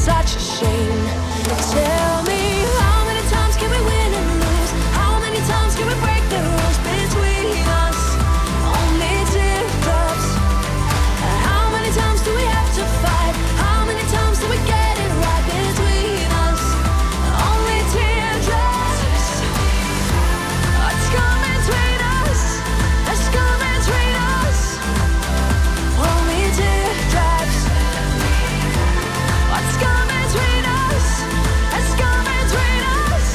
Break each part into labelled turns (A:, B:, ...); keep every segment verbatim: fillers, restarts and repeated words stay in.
A: such a shame. Tell me, how many times can we win and lose? How many times can we break the rules between us? Only teardrops. How many times do we have to fight? How many times do we get it right between us? Only teardrops. What's coming between us? What's coming between us? Only teardrops. What's coming between us? What's coming between us?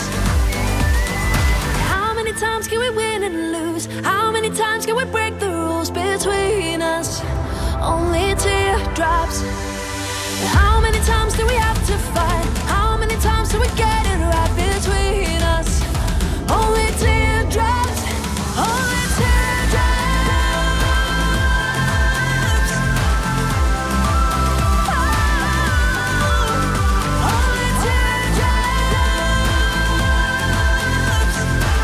A: How many times can we win and lose? How many times can we break the rules between us? Only teardrops. How many times do we have to fight? How many times do we get it right between us? Only teardrops. Only teardrops. Oh, only teardrops.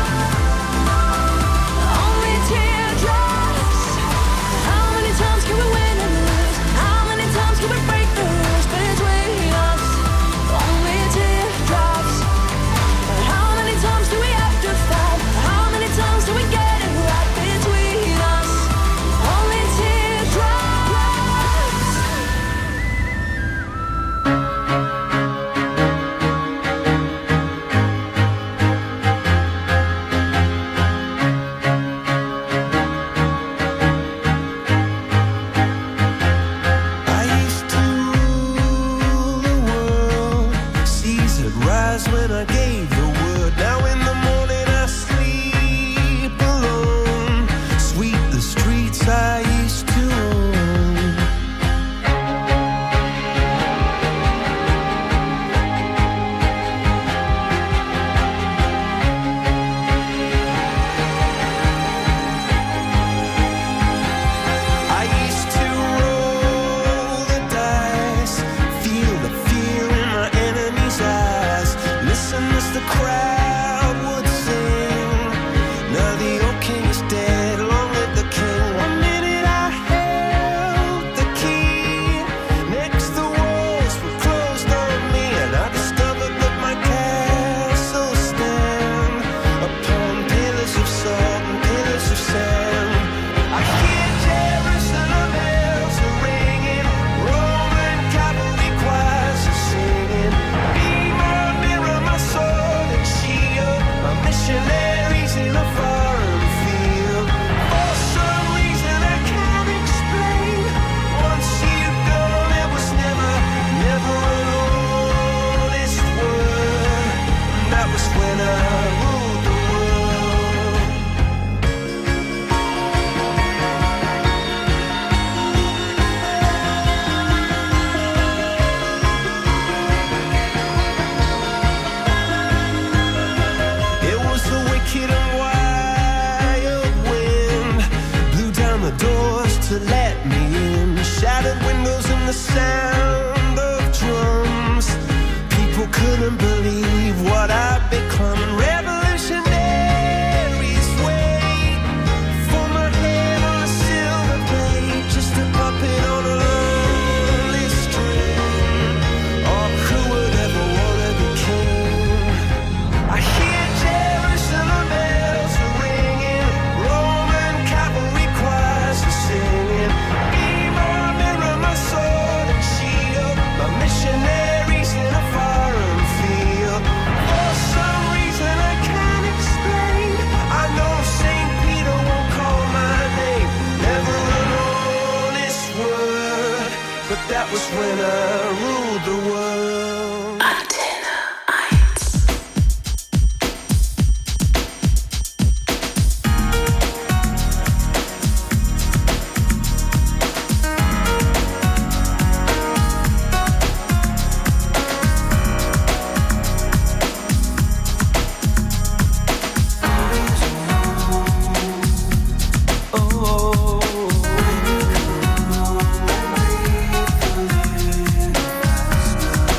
A: Only teardrops. How many times can we win and lose? How many times can we break the rules between us? Only teardrops. How many times do we have to fight? How many times do we get it right between us? Only teardrops.
B: I used to rule the world. Seas would rise when I gave the word. Now in the morning I sleep alone. Sweep the streets I used to own. I used to roll the dice, feel the fear in my enemy's eyes, listen as the crowd would sing. Now the old king is dead, long live the king. One minute I held the key, next the walls were closed on me, and I discovered that my castle stand upon pillars of salt and pillars of sand. I hear Jerusalem bells are ringing, Roman cavalry choirs are singing. Be my mirror, my sword and shield, my missionaries in a foreign field. For some reason I can't explain, once you've gone it was never, never an honest word. And that was when I ruled the world. It was the wicked and wild wind, blew down the doors to let me in, shattered windows and the sound of drums. People couldn't believe what I'd become. And revolutionaries wait for my head on a silver plate, just a puppet on a lonely string. Oh, who would ever wanna be king? I hear Jerusalem bells are ringing, Roman cavalry choirs are singing. Be my mirror, my sword and shield, my missionaries in a foreign field. For some reason I can't explain, I know Saint Peter won't call my name. Never an honest word, but that was when I ruled the world.
A: Antenne eins.
B: Oh,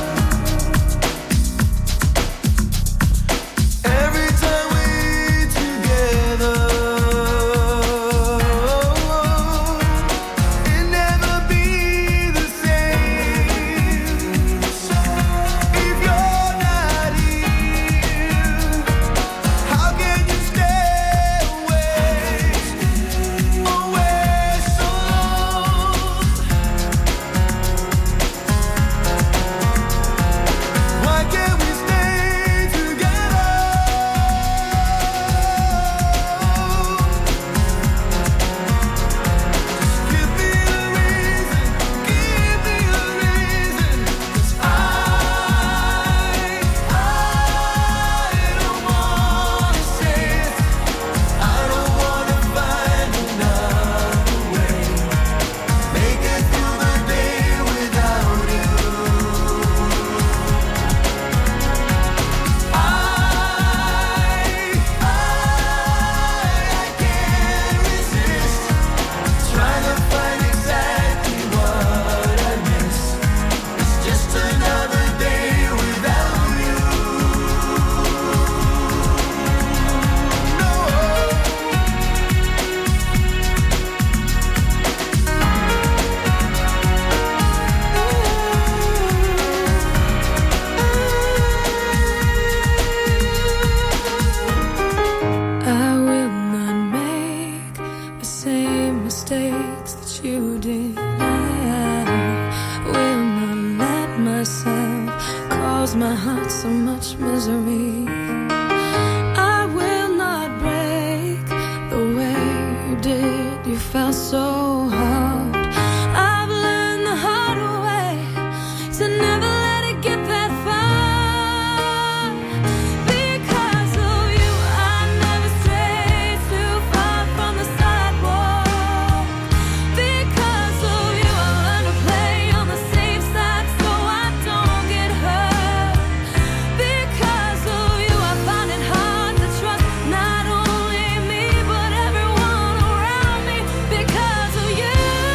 A: caused my heart so much misery. I will not break the way you did. You felt so hard. I've learned the hard way to never let it get that far. Because of you, I never strayed too far from the sidewalk. Because of you, I learned to play on the safe side so I don't get hurt. Because of you, I find it hard to trust not only me but everyone around me. Because of you,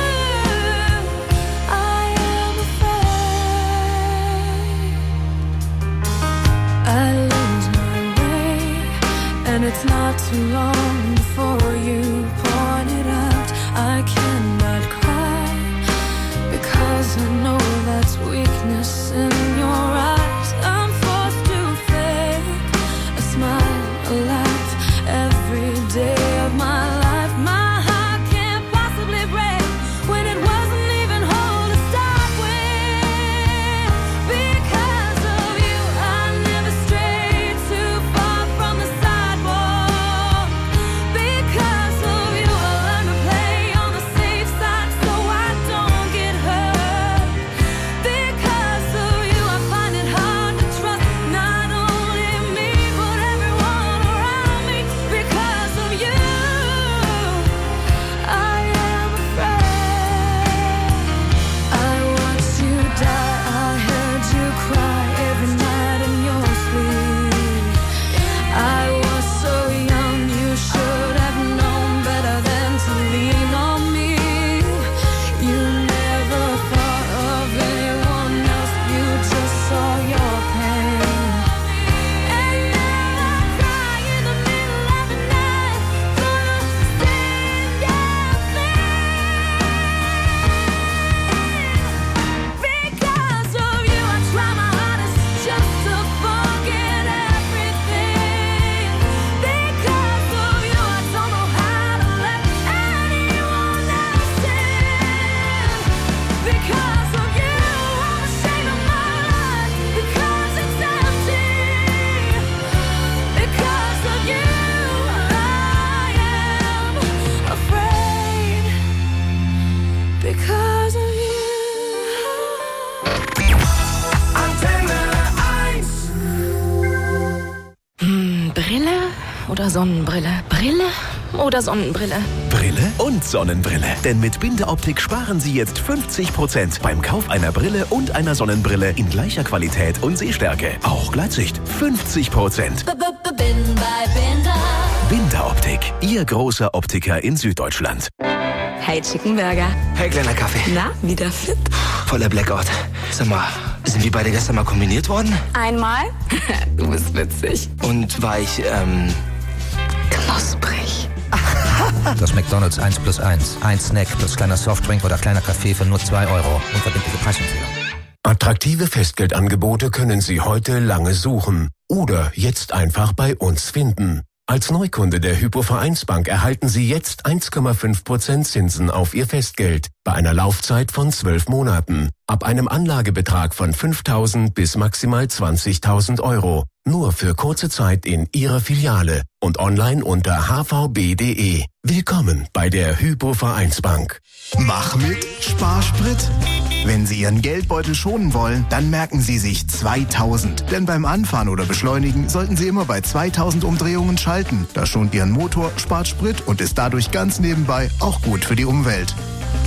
A: I am afraid I lose my way, and it's not too long before you point it out. I cannot cry because I know that's weakness in your eyes. I'm forced to fake a smile, a laugh every day of my life. My heart can't possibly break when it wasn't even whole to start with. Because of you, I never strayed too far from the sidewalk. Because of you, I learned to play on the safe side so I don't get hurt. Because of you, I find it hard to trust not only me but everyone around me. Because of you, I am afraid. I watched you die, I heard you cry every night in your sleep. I was so young, you should have known better than to lean on me. You never thought of anyone else, you just saw your pain. And now I cry in the middle of the night for the same damn thing. Because of you, I try my hardest just to forget everything. Because of you, I don't know how to let anyone else in. Because of you, I'm ashamed of my life because it's empty. Because of you, I am afraid. Because of you.
B: Antenne eins.
C: Brille oder Sonnenbrille? Brille oder Sonnenbrille?
D: Brille und Sonnenbrille. Denn mit Bindeoptik sparen Sie jetzt fünfzig Prozent beim Kauf einer Brille und einer Sonnenbrille in gleicher Qualität und Sehstärke. Auch Gleitsicht. fünfzig Prozent.
A: Bin bei Binder.
D: Bindeoptik. Ihr großer Optiker in Süddeutschland.
C: Hey Chickenburger.
E: Hey, kleiner Kaffee.
C: Na, wieder fit?
E: Voller Blackout. Sag mal, sind wir beide gestern mal kombiniert worden?
C: Einmal? Du bist witzig.
E: Und war ich, ähm...
C: Knusprig.
F: Das McDonald's eins plus eins. Ein Snack plus kleiner Softdrink oder kleiner Kaffee für nur zwei Euro. Unverbindliche Preisempfehlung.
G: Attraktive Festgeldangebote können Sie heute lange suchen oder jetzt einfach bei uns finden. Als Neukunde der Hypo-Vereinsbank erhalten Sie jetzt eins Komma fünf Prozent Zinsen auf Ihr Festgeld bei einer Laufzeit von zwölf Monaten. Ab einem Anlagebetrag von fünftausend bis maximal zwanzigtausend Euro. Nur für kurze Zeit in Ihrer Filiale und online unter h v b punkt d e. Willkommen bei der Hypo-Vereinsbank.
H: Mach mit Sparsprit. Wenn Sie Ihren Geldbeutel schonen wollen, dann merken Sie sich zweitausend. Denn beim Anfahren oder Beschleunigen sollten Sie immer bei zweitausend Umdrehungen schalten. Das schont Ihren Motor, spart Sprit und ist dadurch ganz nebenbei auch gut für die Umwelt.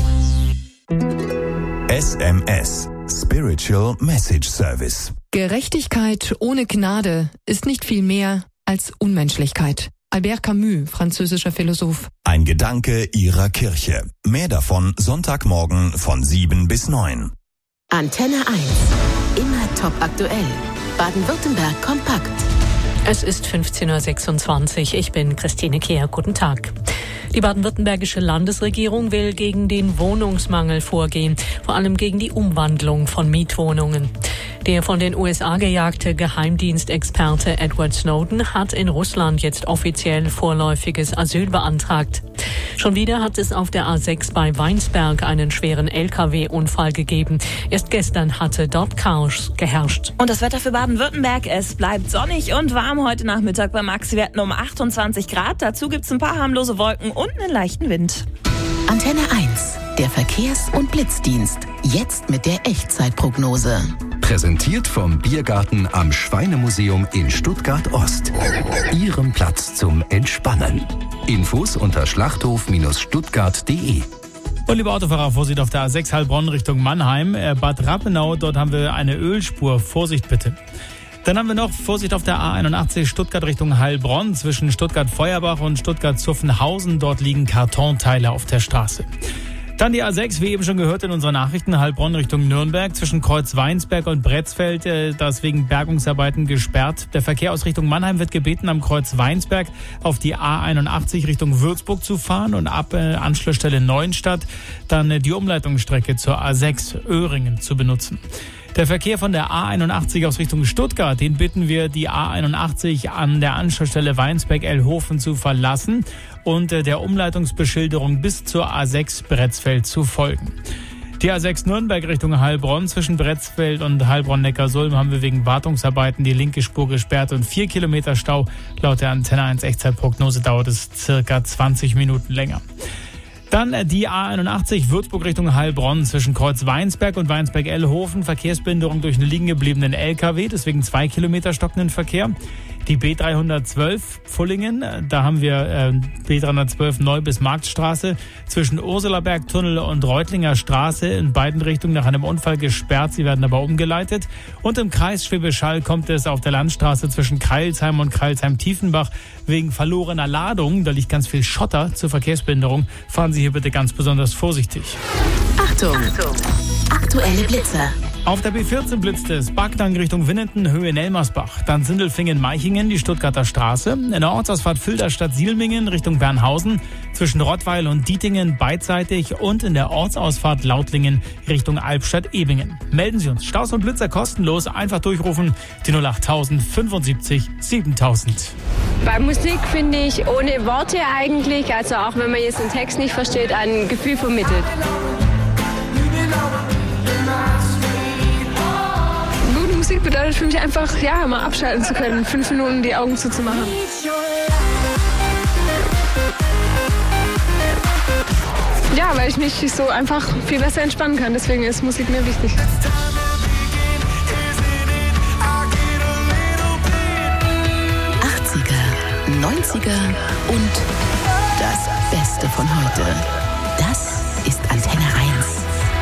I: S M S Spiritual Message Service.
J: Gerechtigkeit ohne Gnade ist nicht viel mehr als Unmenschlichkeit. Albert Camus, französischer Philosoph.
I: Ein Gedanke Ihrer Kirche. Mehr davon Sonntagmorgen von sieben bis neun.
K: Antenne eins. Immer top aktuell. Baden-Württemberg kompakt.
L: Es ist fünfzehn Uhr sechsundzwanzig. Ich bin Christine Kehr. Guten Tag. Die baden-württembergische Landesregierung will gegen den Wohnungsmangel vorgehen, vor allem gegen die Umwandlung von Mietwohnungen. Der von den U S A gejagte Geheimdienstexperte Edward Snowden hat in Russland jetzt offiziell vorläufiges Asyl beantragt. Schon wieder hat es auf der A sechs bei Weinsberg einen schweren L K W-Unfall gegeben. Erst gestern hatte dort Chaos geherrscht.
M: Und das Wetter für Baden-Württemberg, es bleibt sonnig und warm heute Nachmittag bei Maxwerten um achtundzwanzig Grad. Dazu gibt's ein paar harmlose Wolken und einen leichten Wind.
K: Antenne eins, der Verkehrs- und Blitzdienst. Jetzt mit der Echtzeitprognose.
N: Präsentiert vom Biergarten am Schweinemuseum in Stuttgart-Ost. Ihrem Platz zum Entspannen. Infos unter schlachthof stuttgart punkt de.
O: Und liebe Autofahrer, Vorsicht auf der A sechs Heilbronn Richtung Mannheim. Äh, Bad Rappenau, dort haben wir eine Ölspur. Vorsicht bitte. Dann haben wir noch Vorsicht auf der A einundachtzig Stuttgart Richtung Heilbronn. Zwischen Stuttgart-Feuerbach und Stuttgart-Zuffenhausen. Dort liegen Kartonteile auf der Straße. Dann die A sechs, wie eben schon gehört in unseren Nachrichten, Heilbronn Richtung Nürnberg, zwischen Kreuz-Weinsberg und Bretzfeld, äh, das wegen Bergungsarbeiten gesperrt. Der Verkehr aus Richtung Mannheim wird gebeten, am Kreuz-Weinsberg auf die A einundachtzig Richtung Würzburg zu fahren und ab äh, Anschlussstelle Neuenstadt dann äh, die Umleitungsstrecke zur A sechs Öhringen zu benutzen. Der Verkehr von der A einundachtzig aus Richtung Stuttgart, den bitten wir, die A einundachtzig an der Anschlussstelle Weinsberg-Elhofen zu verlassen und der Umleitungsbeschilderung bis zur A sechs Bretzfeld zu folgen. Die A sechs Nürnberg Richtung Heilbronn, zwischen Bretzfeld und Heilbronn-Neckarsulm haben wir wegen Wartungsarbeiten die linke Spur gesperrt und vier Kilometer Stau. Laut der Antenne eins Echtzeitprognose dauert es circa zwanzig Minuten länger. Dann die A einundachtzig Würzburg Richtung Heilbronn, zwischen Kreuz-Weinsberg und Weinsberg-Elhofen. Verkehrsbehinderung durch einen liegen gebliebenen L K W, deswegen zwei Kilometer stockenden Verkehr. Die B dreihundertzwölf Pfullingen, da haben wir äh, B dreihundertzwölf Neu- bis Marktstraße, zwischen Ursulaberg-Tunnel und Reutlinger Straße in beiden Richtungen nach einem Unfall gesperrt. Sie werden aber umgeleitet. Und im Kreis Schwäbisch Hall kommt es auf der Landstraße zwischen Kreilsheim und Kreilsheim-Tiefenbach wegen verlorener Ladung. Da liegt ganz viel Schotter zur Verkehrsbehinderung. Fahren Sie hier bitte ganz besonders vorsichtig.
K: Achtung! Achtung. Aktuelle Blitzer.
O: Auf der B vierzehn blitzt es Backnang Richtung Winnenden, Höhe Nelmersbach. Dann Sindelfingen-Meichingen, die Stuttgarter Straße. In der Ortsausfahrt Filderstadt-Sielmingen Richtung Bernhausen. Zwischen Rottweil und Dietingen beidseitig. Und in der Ortsausfahrt Lautlingen Richtung Albstadt-Ebingen. Melden Sie uns. Staus und Blitzer kostenlos. Einfach durchrufen. Die null acht null fünfundsiebzig siebentausend.
P: Bei Musik finde ich ohne Worte eigentlich, also auch wenn man jetzt den Text nicht versteht, ein Gefühl vermittelt. Gute Musik bedeutet für mich einfach, ja, mal abschalten zu können, fünf Minuten die Augen zuzumachen. Ja, weil ich mich so einfach viel besser entspannen kann, deswegen ist Musik mir wichtig.
K: achtziger, neunziger und das Beste von heute. Das ist Antenne eins.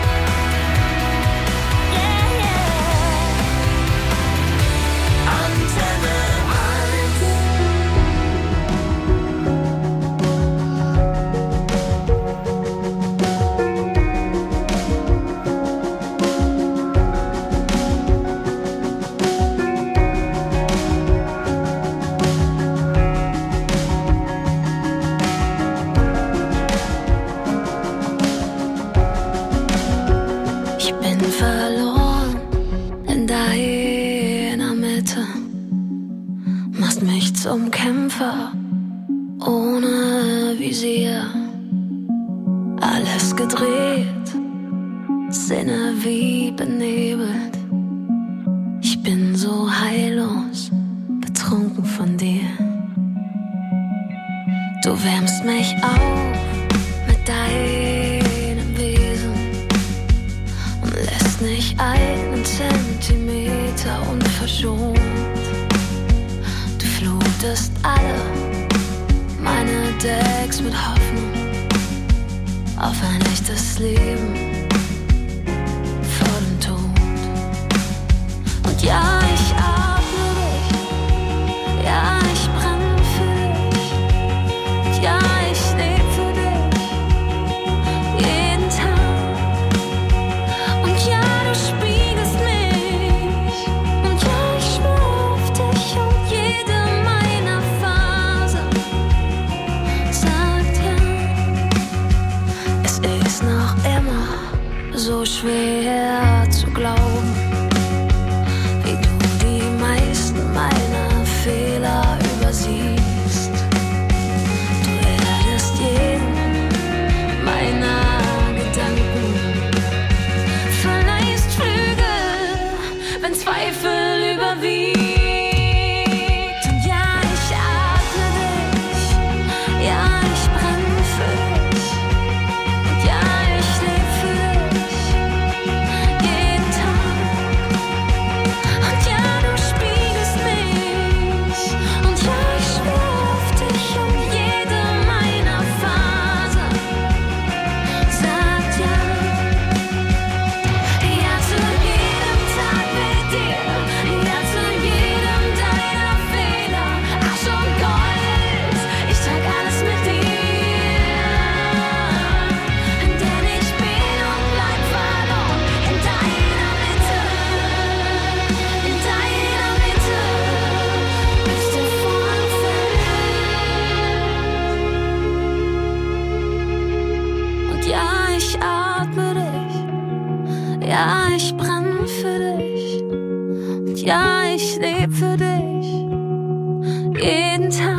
A: Zum Kämpfer ohne Visier, alles gedreht, Sinne wie benebelt. Ich bin so heillos, betrunken von dir. Du wärmst mich auf mit deinem Wesen und lässt nicht einen Zentimeter unverschont. Flutest alle meine Decks mit Hoffnung auf ein echtes Leben vor dem Tod. Und ja, ich atme dich, ja, ich brenne für dich, und ja, ich lebe für dich, jeden Tag. Und ja, du spiegelst mich, und ja, ich schwör auf dich und jede noch immer Ja, ich leb für dich. Jeden Tag.